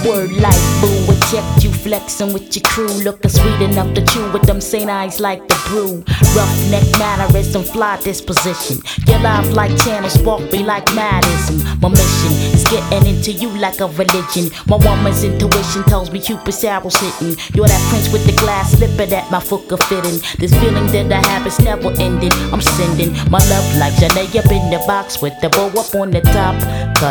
Word like boo, I checked you flexing with your crew, looking sweet enough to chew with them St. Eyes like the brew. Roughneck mannerism, fly disposition. Your life like channel, spark me like madism. My mission is getting into you like a religion. My woman's intuition tells me Cupid's arrow's hitting. You're that prince with the glass slipper that my foot could fit in. This feeling that I have is never ending. I'm sending my love like Janae up in the box with the bow up on the top.